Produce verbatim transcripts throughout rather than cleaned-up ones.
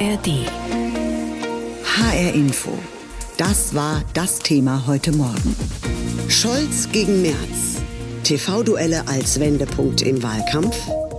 R D. H R Info. Das war das Thema heute Morgen. Scholz gegen Merz. T V-Duelle als Wendepunkt im Wahlkampf.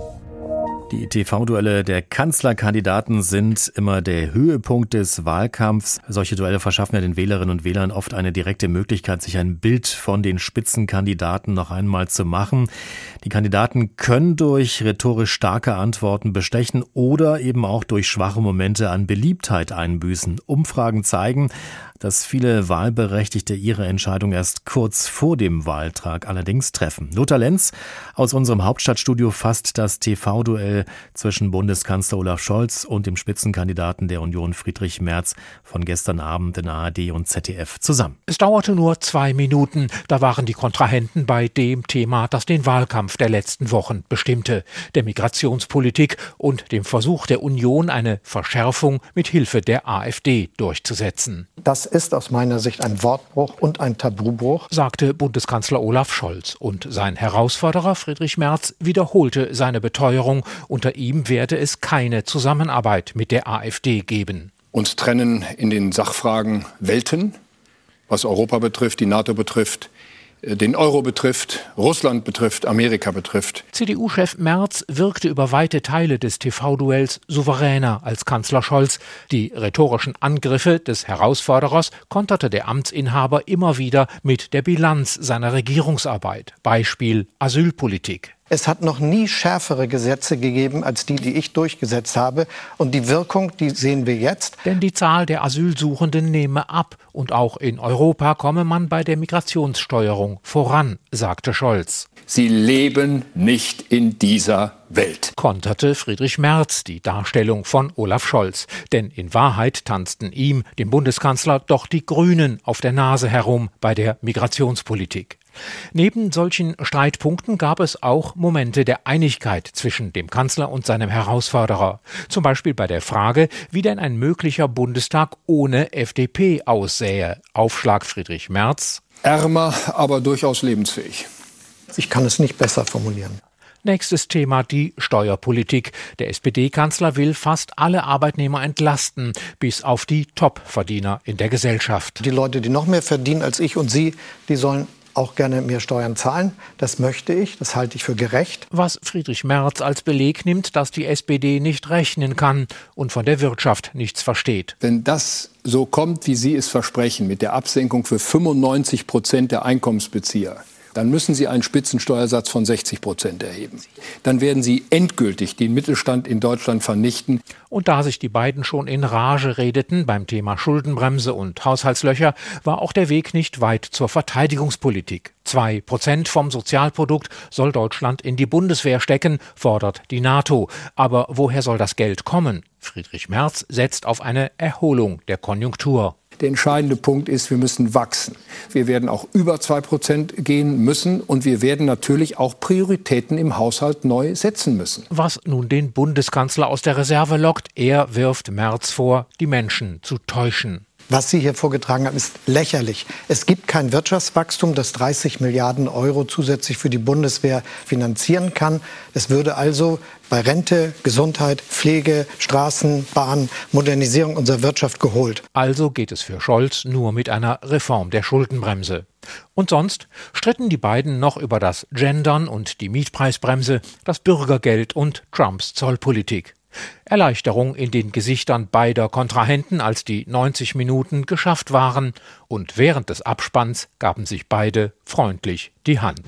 Die T V-Duelle der Kanzlerkandidaten sind immer der Höhepunkt des Wahlkampfs. Solche Duelle verschaffen ja den Wählerinnen und Wählern oft eine direkte Möglichkeit, sich ein Bild von den Spitzenkandidaten noch einmal zu machen. Die Kandidaten können durch rhetorisch starke Antworten bestechen oder eben auch durch schwache Momente an Beliebtheit einbüßen. Umfragen zeigen, dass viele Wahlberechtigte ihre Entscheidung erst kurz vor dem Wahltag allerdings treffen. Lothar Lenz aus unserem Hauptstadtstudio fasst das T V-Duell zwischen Bundeskanzler Olaf Scholz und dem Spitzenkandidaten der Union Friedrich Merz von gestern Abend in A R D und Z D F zusammen. Es dauerte nur zwei Minuten. Da waren die Kontrahenten bei dem Thema, das den Wahlkampf der letzten Wochen bestimmte, der Migrationspolitik und dem Versuch der Union, eine Verschärfung mit Hilfe der AfD durchzusetzen. Das ist aus meiner Sicht ein Wortbruch und ein Tabubruch, sagte Bundeskanzler Olaf Scholz. Und sein Herausforderer Friedrich Merz wiederholte seine Beteuerung, unter ihm werde es keine Zusammenarbeit mit der AfD geben. Uns trennen in den Sachfragen Welten, was Europa betrifft, die NATO betrifft, den Euro betrifft, Russland betrifft, Amerika betrifft. C D U-Chef Merz wirkte über weite Teile des T V-Duells souveräner als Kanzler Scholz. Die rhetorischen Angriffe des Herausforderers konterte der Amtsinhaber immer wieder mit der Bilanz seiner Regierungsarbeit. Beispiel Asylpolitik. Es hat noch nie schärfere Gesetze gegeben als die, die ich durchgesetzt habe. Und die Wirkung, die sehen wir jetzt. Denn die Zahl der Asylsuchenden nehme ab. Und auch in Europa komme man bei der Migrationssteuerung voran, sagte Scholz. Sie leben nicht in dieser Welt, konterte Friedrich Merz die Darstellung von Olaf Scholz. Denn in Wahrheit tanzten ihm, dem Bundeskanzler, doch die Grünen auf der Nase herum bei der Migrationspolitik. Neben solchen Streitpunkten gab es auch Momente der Einigkeit zwischen dem Kanzler und seinem Herausforderer. Zum Beispiel bei der Frage, wie denn ein möglicher Bundestag ohne F D P aussähe. Aufschlag Friedrich Merz: Ärmer, aber durchaus lebensfähig. Ich kann es nicht besser formulieren. Nächstes Thema die Steuerpolitik. Der S P D-Kanzler will fast alle Arbeitnehmer entlasten, bis auf die Top-Verdiener in der Gesellschaft. Die Leute, die noch mehr verdienen als ich und Sie, die sollen auch gerne mehr Steuern zahlen. Das möchte ich, das halte ich für gerecht. Was Friedrich Merz als Beleg nimmt, dass die S P D nicht rechnen kann und von der Wirtschaft nichts versteht. Wenn das so kommt, wie Sie es versprechen, mit der Absenkung für fünfundneunzig Prozent der Einkommensbezieher, dann müssen Sie einen Spitzensteuersatz von sechzig Prozent erheben. Dann werden Sie endgültig den Mittelstand in Deutschland vernichten. Und da sich die beiden schon in Rage redeten beim Thema Schuldenbremse und Haushaltslöcher, war auch der Weg nicht weit zur Verteidigungspolitik. Zwei Prozent vom Sozialprodukt soll Deutschland in die Bundeswehr stecken, fordert die NATO. Aber woher soll das Geld kommen? Friedrich Merz setzt auf eine Erholung der Konjunktur. Der entscheidende Punkt ist, wir müssen wachsen. Wir werden auch über zwei Prozent gehen müssen und wir werden natürlich auch Prioritäten im Haushalt neu setzen müssen. Was nun den Bundeskanzler aus der Reserve lockt, er wirft Merz vor, die Menschen zu täuschen. Was Sie hier vorgetragen haben, ist lächerlich. Es gibt kein Wirtschaftswachstum, das dreißig Milliarden Euro zusätzlich für die Bundeswehr finanzieren kann. Es würde also bei Rente, Gesundheit, Pflege, Straßen, Bahn, Modernisierung unserer Wirtschaft geholt. Also geht es für Scholz nur mit einer Reform der Schuldenbremse. Und sonst stritten die beiden noch über das Gendern und die Mietpreisbremse, das Bürgergeld und Trumps Zollpolitik. Erleichterung in den Gesichtern beider Kontrahenten, als die neunzig Minuten geschafft waren. Und während des Abspanns gaben sich beide freundlich die Hand.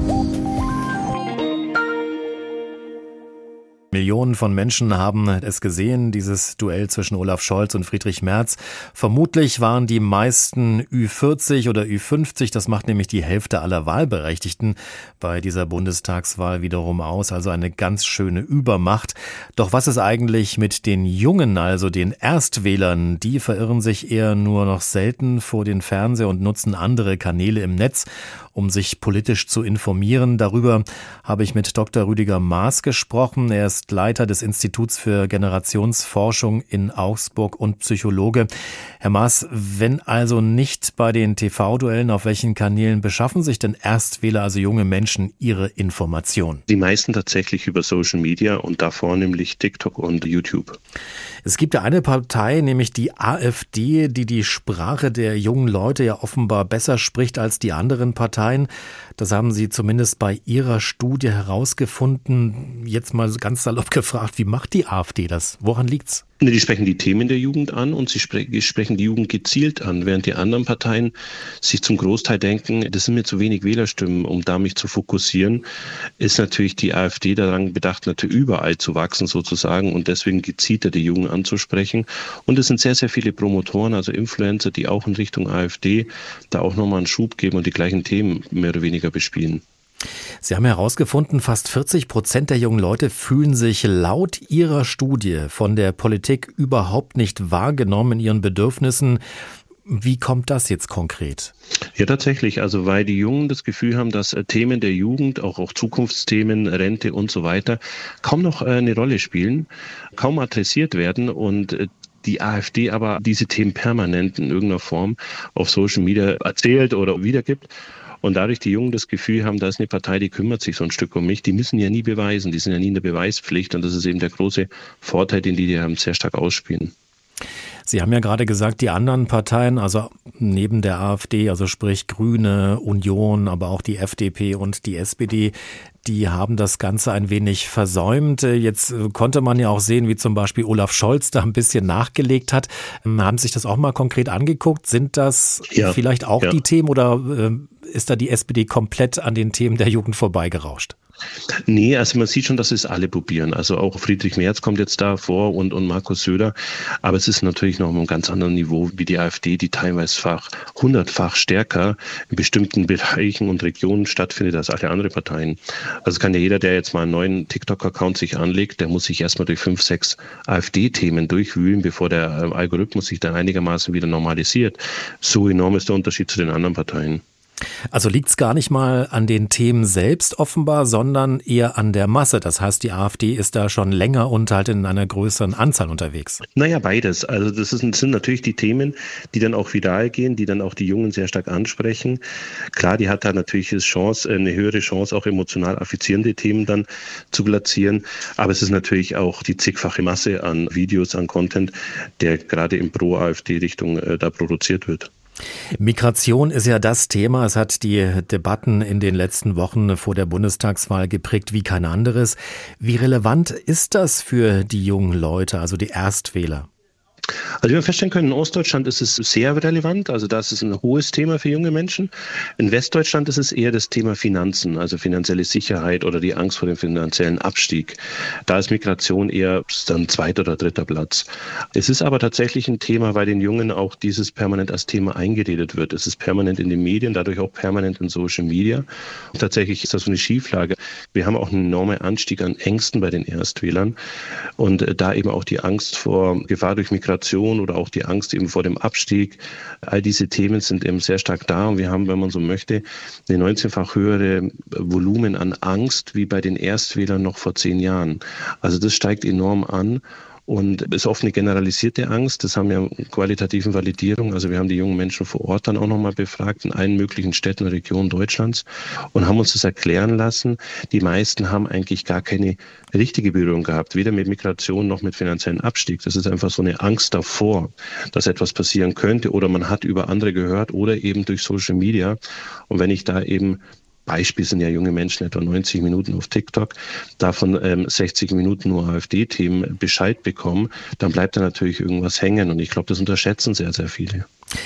Millionen von Menschen haben es gesehen, dieses Duell zwischen Olaf Scholz und Friedrich Merz. Vermutlich waren die meisten Ü vierzig oder Ü fünfzig, das macht nämlich die Hälfte aller Wahlberechtigten bei dieser Bundestagswahl wiederum aus, also eine ganz schöne Übermacht. Doch was ist eigentlich mit den Jungen, also den Erstwählern? Die verirren sich eher nur noch selten vor den Fernseher und nutzen andere Kanäle im Netz, um sich politisch zu informieren. Darüber habe ich mit Doktor Rüdiger Maaß gesprochen. Er ist Leiter des Instituts für Generationsforschung in Augsburg und Psychologe. Herr Maaß, wenn also nicht bei den T V-Duellen, auf welchen Kanälen beschaffen sich denn Erstwähler, also junge Menschen, ihre Informationen? Die meisten tatsächlich über Social Media und da vornehmlich TikTok und YouTube. Es gibt ja eine Partei, nämlich die AfD, die die Sprache der jungen Leute ja offenbar besser spricht als die anderen Parteien. Das haben Sie zumindest bei Ihrer Studie herausgefunden. Jetzt mal ganz salopp gefragt, wie macht die AfD das? Woran liegt's? Die sprechen die Themen der Jugend an und sie sprechen die Jugend gezielt an, während die anderen Parteien sich zum Großteil denken, das sind mir zu wenig Wählerstimmen, um da mich zu fokussieren, ist natürlich die AfD daran bedacht, natürlich überall zu wachsen sozusagen und deswegen gezielter die Jugend anzusprechen. Und es sind sehr, sehr viele Promotoren, also Influencer, die auch in Richtung AfD da auch nochmal einen Schub geben und die gleichen Themen mehr oder weniger bespielen. Sie haben herausgefunden, fast vierzig Prozent der jungen Leute fühlen sich laut Ihrer Studie von der Politik überhaupt nicht wahrgenommen in ihren Bedürfnissen. Wie kommt das jetzt konkret? Ja, tatsächlich. Also weil die Jungen das Gefühl haben, dass Themen der Jugend, auch, auch Zukunftsthemen, Rente und so weiter, kaum noch eine Rolle spielen, kaum adressiert werden und die AfD aber diese Themen permanent in irgendeiner Form auf Social Media erzählt oder wiedergibt. Und dadurch die Jungen das Gefühl haben, da ist eine Partei, die kümmert sich so ein Stück um mich. Die müssen ja nie beweisen, die sind ja nie in der Beweispflicht. Und das ist eben der große Vorteil, den die ja sehr stark ausspielen. Sie haben ja gerade gesagt, die anderen Parteien, also neben der AfD, also sprich Grüne, Union, aber auch die F D P und die S P D, die haben das Ganze ein wenig versäumt. Jetzt konnte man ja auch sehen, wie zum Beispiel Olaf Scholz da ein bisschen nachgelegt hat. Haben Sie sich das auch mal konkret angeguckt? Sind das ja, vielleicht auch ja. die Themen oder ist da die S P D komplett an den Themen der Jugend vorbeigerauscht? Nee, also man sieht schon, dass es alle probieren. Also auch Friedrich Merz kommt jetzt da vor und, und Markus Söder. Aber es ist natürlich noch auf einem ganz anderen Niveau wie die AfD, die teilweise hundertfach stärker in bestimmten Bereichen und Regionen stattfindet als alle anderen Parteien. Also kann ja jeder, der jetzt mal einen neuen TikTok-Account sich anlegt, der muss sich erstmal durch fünf, sechs AfD-Themen durchwühlen, bevor der Algorithmus sich dann einigermaßen wieder normalisiert. So enorm ist der Unterschied zu den anderen Parteien. Also liegt es gar nicht mal an den Themen selbst offenbar, sondern eher an der Masse. Das heißt, die AfD ist da schon länger und halt in einer größeren Anzahl unterwegs. Naja, beides. Also das ist, sind natürlich die Themen, die dann auch viral gehen, die dann auch die Jungen sehr stark ansprechen. Klar, die hat da natürlich eine Chance, eine höhere Chance, auch emotional affizierende Themen dann zu platzieren. Aber es ist natürlich auch die zigfache Masse an Videos, an Content, der gerade in Pro-AfD-Richtung äh, da produziert wird. Migration ist ja das Thema. Es hat die Debatten in den letzten Wochen vor der Bundestagswahl geprägt wie kein anderes. Wie relevant ist das für die jungen Leute, also die Erstwähler? Also wie wir feststellen können, in Ostdeutschland ist es sehr relevant, also das ist ein hohes Thema für junge Menschen. In Westdeutschland ist es eher das Thema Finanzen, also finanzielle Sicherheit oder die Angst vor dem finanziellen Abstieg. Da ist Migration eher dann zweiter oder dritter Platz. Es ist aber tatsächlich ein Thema, weil den Jungen auch dieses permanent als Thema eingeredet wird. Es ist permanent in den Medien, dadurch auch permanent in Social Media. Und tatsächlich ist das so eine Schieflage. Wir haben auch einen enormen Anstieg an Ängsten bei den Erstwählern und da eben auch die Angst vor Gefahr durch Migration oder auch die Angst eben vor dem Abstieg. All diese Themen sind eben sehr stark da und wir haben, wenn man so möchte, eine neunzehnfach höhere Volumen an Angst wie bei den Erstwählern noch vor zehn Jahren. Also das steigt enorm an. Und es ist oft eine generalisierte Angst. Das haben wir qualitativen Validierung. Also wir haben die jungen Menschen vor Ort dann auch nochmal befragt in allen möglichen Städten und Regionen Deutschlands und haben uns das erklären lassen. Die meisten haben eigentlich gar keine richtige Berührung gehabt, weder mit Migration noch mit finanziellen Abstieg. Das ist einfach so eine Angst davor, dass etwas passieren könnte oder man hat über andere gehört oder eben durch Social Media. Und wenn ich da eben Beispiel sind ja junge Menschen, etwa neunzig Minuten auf TikTok, davon ähm, sechzig Minuten nur AfD-Themen Bescheid bekommen, dann bleibt da natürlich irgendwas hängen. Und ich glaube, das unterschätzen sehr, sehr viele.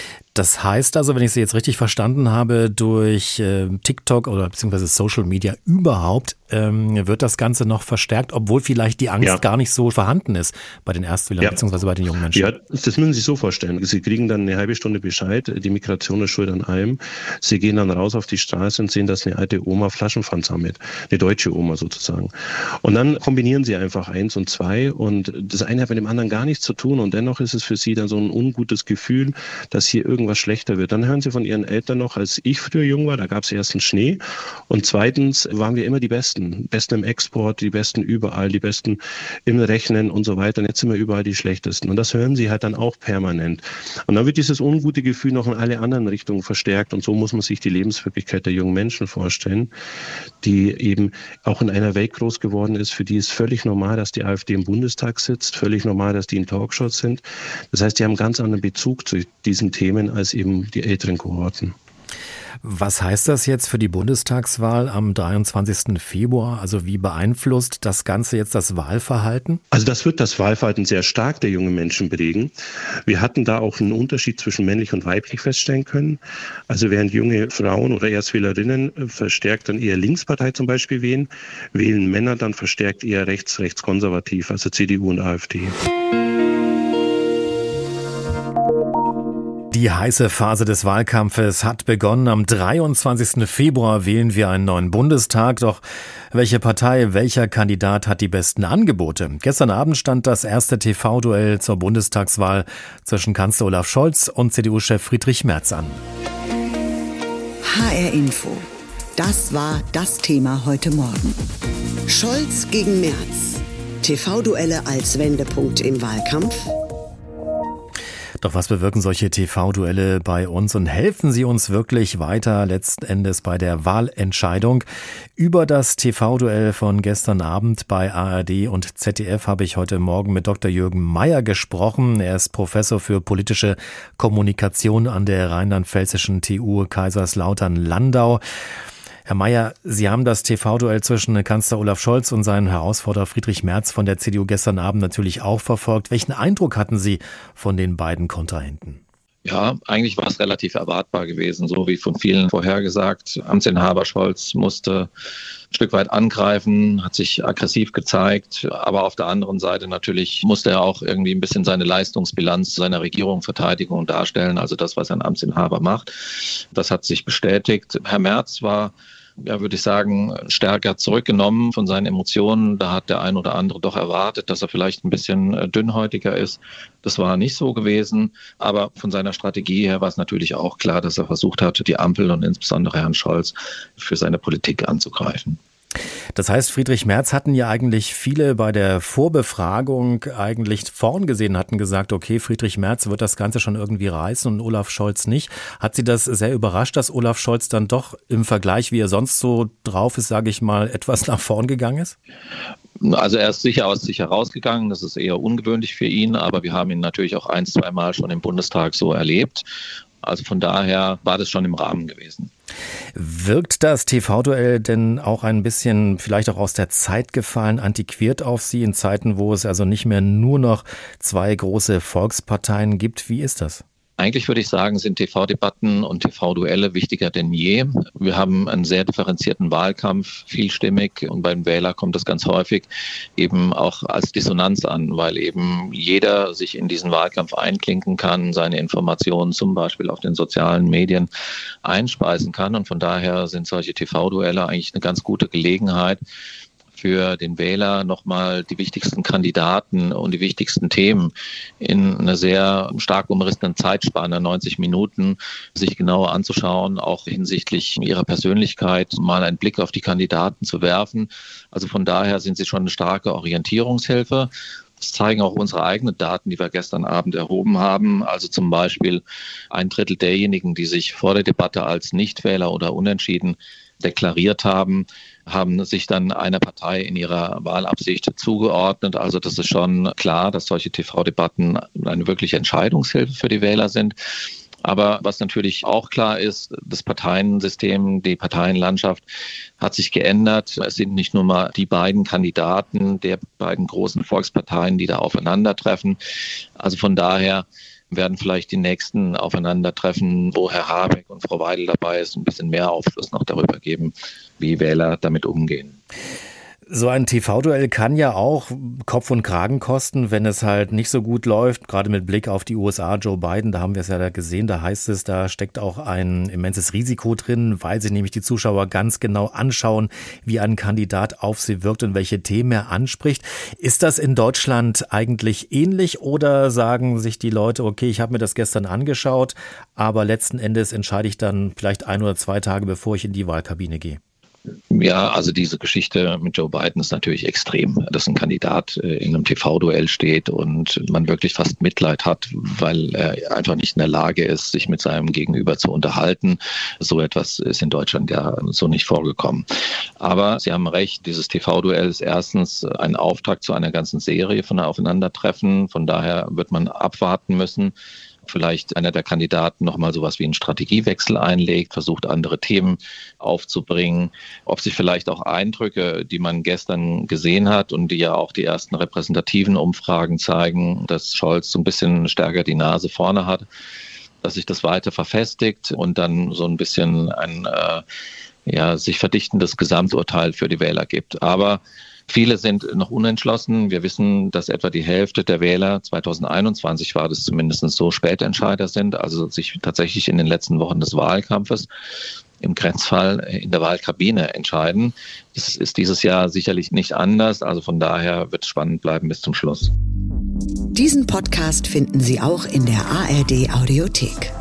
Das heißt also, wenn ich Sie jetzt richtig verstanden habe, durch äh, TikTok oder beziehungsweise Social Media überhaupt ähm, wird das Ganze noch verstärkt, obwohl vielleicht die Angst ja. gar nicht so vorhanden ist bei den Erstwählern ja. beziehungsweise bei den jungen Menschen. Ja, das müssen Sie sich so vorstellen. Sie kriegen dann eine halbe Stunde Bescheid, die Migration ist schuld an allem. Sie gehen dann raus auf die Straße und sehen, dass eine alte Oma Flaschenpfand sammelt. Eine deutsche Oma sozusagen. Und dann kombinieren Sie einfach eins und zwei und das eine hat mit dem anderen gar nichts zu tun und dennoch ist es für Sie dann so ein ungutes Gefühl, dass hier irgendwas schlechter wird. Dann hören Sie von Ihren Eltern noch, als ich früher jung war, da gab es erstens Schnee und zweitens waren wir immer die Besten. Besten. Besten im Export, die Besten überall, die Besten im Rechnen und so weiter. Und jetzt sind wir überall die Schlechtesten. Und das hören sie halt dann auch permanent. Und dann wird dieses ungute Gefühl noch in alle anderen Richtungen verstärkt. Und so muss man sich die Lebenswirklichkeit der jungen Menschen vorstellen, die eben auch in einer Welt groß geworden ist, für die ist völlig normal, dass die AfD im Bundestag sitzt, völlig normal, dass die in Talkshows sind. Das heißt, die haben einen ganz anderen Bezug zu diesen Themen als eben die älteren Kohorten. Was heißt das jetzt für die Bundestagswahl am dreiundzwanzigsten Februar? Also wie beeinflusst das Ganze jetzt das Wahlverhalten? Also das wird das Wahlverhalten sehr stark der jungen Menschen prägen. Wir hatten da auch einen Unterschied zwischen männlich und weiblich feststellen können. Also während junge Frauen oder Erstwählerinnen verstärkt dann eher Linkspartei zum Beispiel wählen, wählen Männer dann verstärkt eher rechts, rechtskonservativ, also C D U und AfD. Die heiße Phase des Wahlkampfes hat begonnen. Am dreiundzwanzigsten Februar wählen wir einen neuen Bundestag. Doch welche Partei, welcher Kandidat hat die besten Angebote? Gestern Abend stand das erste T V-Duell zur Bundestagswahl zwischen Kanzler Olaf Scholz und C D U-Chef Friedrich Merz an. H R Info. Das war das Thema heute Morgen. Scholz gegen Merz. T V-Duelle als Wendepunkt im Wahlkampf. Doch was bewirken solche T V-Duelle bei uns und helfen sie uns wirklich weiter letzten Endes bei der Wahlentscheidung? Über das T V-Duell von gestern Abend bei A R D und Z D F habe ich heute Morgen mit Doktor Jürgen Meyer gesprochen. Er ist Professor für politische Kommunikation an der rheinland-pfälzischen T U Kaiserslautern-Landau. Herr Meyer, Sie haben das T V-Duell zwischen Kanzler Olaf Scholz und seinem Herausforderer Friedrich Merz von der C D U gestern Abend natürlich auch verfolgt. Welchen Eindruck hatten Sie von den beiden Kontrahenten? Ja, eigentlich war es relativ erwartbar gewesen, so wie von vielen vorhergesagt. Amtsinhaber Scholz musste ein Stück weit angreifen, hat sich aggressiv gezeigt, aber auf der anderen Seite natürlich musste er auch irgendwie ein bisschen seine Leistungsbilanz seiner Regierung verteidigen und darstellen, also das, was ein Amtsinhaber macht. Das hat sich bestätigt. Herr Merz war, ja, würde ich sagen, stärker zurückgenommen von seinen Emotionen. Da hat der ein oder andere doch erwartet, dass er vielleicht ein bisschen dünnhäutiger ist. Das war nicht so gewesen. Aber von seiner Strategie her war es natürlich auch klar, dass er versucht hat, die Ampel und insbesondere Herrn Scholz für seine Politik anzugreifen. Das heißt, Friedrich Merz hatten ja eigentlich viele bei der Vorbefragung eigentlich vorn gesehen, hatten gesagt, okay, Friedrich Merz wird das Ganze schon irgendwie reißen und Olaf Scholz nicht. Hat Sie das sehr überrascht, dass Olaf Scholz dann doch im Vergleich, wie er sonst so drauf ist, sage ich mal, etwas nach vorn gegangen ist? Also er ist sicher aus sich herausgegangen, das ist eher ungewöhnlich für ihn, aber wir haben ihn natürlich auch ein, zwei Mal schon im Bundestag so erlebt. Also von daher war das schon im Rahmen gewesen. Wirkt das T V-Duell denn auch ein bisschen vielleicht auch aus der Zeit gefallen, antiquiert auf Sie in Zeiten, wo es also nicht mehr nur noch zwei große Volksparteien gibt? Wie ist das? Eigentlich würde ich sagen, sind T V-Debatten und T V-Duelle wichtiger denn je. Wir haben einen sehr differenzierten Wahlkampf, vielstimmig, und beim Wähler kommt das ganz häufig eben auch als Dissonanz an, weil eben jeder sich in diesen Wahlkampf einklinken kann, seine Informationen zum Beispiel auf den sozialen Medien einspeisen kann, und von daher sind solche T V-Duelle eigentlich eine ganz gute Gelegenheit, für den Wähler nochmal die wichtigsten Kandidaten und die wichtigsten Themen in einer sehr stark umrissenen Zeitspanne, neunzig Minuten, sich genauer anzuschauen, auch hinsichtlich ihrer Persönlichkeit mal einen Blick auf die Kandidaten zu werfen. Also von daher sind sie schon eine starke Orientierungshilfe. Das zeigen auch unsere eigenen Daten, die wir gestern Abend erhoben haben. Also zum Beispiel ein Drittel derjenigen, die sich vor der Debatte als Nichtwähler oder unentschieden deklariert haben, haben sich dann einer Partei in ihrer Wahlabsicht zugeordnet. Also das ist schon klar, dass solche T V-Debatten eine wirkliche Entscheidungshilfe für die Wähler sind. Aber was natürlich auch klar ist, das Parteiensystem, die Parteienlandschaft hat sich geändert. Es sind nicht nur mal die beiden Kandidaten der beiden großen Volksparteien, die da aufeinandertreffen. Also von daher werden vielleicht die nächsten Aufeinandertreffen, wo Herr Habeck und Frau Weidel dabei ist, ein bisschen mehr Aufschluss noch darüber geben, wie Wähler damit umgehen. So ein T V-Duell kann ja auch Kopf und Kragen kosten, wenn es halt nicht so gut läuft. Gerade mit Blick auf die U S A, Joe Biden, da haben wir es ja da gesehen, da heißt es, da steckt auch ein immenses Risiko drin, weil sich nämlich die Zuschauer ganz genau anschauen, wie ein Kandidat auf sie wirkt und welche Themen er anspricht. Ist das in Deutschland eigentlich ähnlich oder sagen sich die Leute, okay, ich habe mir das gestern angeschaut, aber letzten Endes entscheide ich dann vielleicht ein oder zwei Tage, bevor ich in die Wahlkabine gehe? Ja, also diese Geschichte mit Joe Biden ist natürlich extrem, dass ein Kandidat in einem T V-Duell steht und man wirklich fast Mitleid hat, weil er einfach nicht in der Lage ist, sich mit seinem Gegenüber zu unterhalten. So etwas ist in Deutschland ja so nicht vorgekommen. Aber Sie haben recht, dieses T V-Duell ist erstens ein Auftakt zu einer ganzen Serie von Aufeinandertreffen. Von daher wird man abwarten müssen. Vielleicht einer der Kandidaten nochmal sowas wie einen Strategiewechsel einlegt, versucht andere Themen aufzubringen. Ob sich vielleicht auch Eindrücke, die man gestern gesehen hat und die ja auch die ersten repräsentativen Umfragen zeigen, dass Scholz so ein bisschen stärker die Nase vorne hat, dass sich das weiter verfestigt und dann so ein bisschen ein äh, ja, sich verdichtendes Gesamturteil für die Wähler gibt. Aber viele sind noch unentschlossen. Wir wissen, dass etwa die Hälfte der Wähler, zweitausendeinundzwanzig war das zumindest so, Spätentscheider sind, also sich tatsächlich in den letzten Wochen des Wahlkampfes im Grenzfall in der Wahlkabine entscheiden. Das ist dieses Jahr sicherlich nicht anders. Also von daher wird es spannend bleiben bis zum Schluss. Diesen Podcast finden Sie auch in der A R D Audiothek.